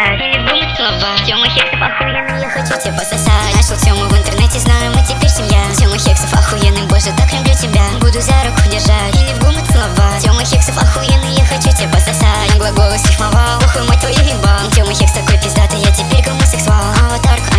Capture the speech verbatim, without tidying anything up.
удержать и не думать слова. Тёма Хексов охуенный, я хочу тебя пососать. Нашел Тёму в интернете, знаю, мы теперь семья. Тёма Хексов охуенный, боже, так люблю тебя. Буду за руку держать и не в губы целовать. Тёма Хексов охуенный, я хочу тебя пососать. На глаголы срифмовал, ухуй мать твою ебал. Тёма Хекс такой пиздатый, я теперь гомосексуал. Аватарка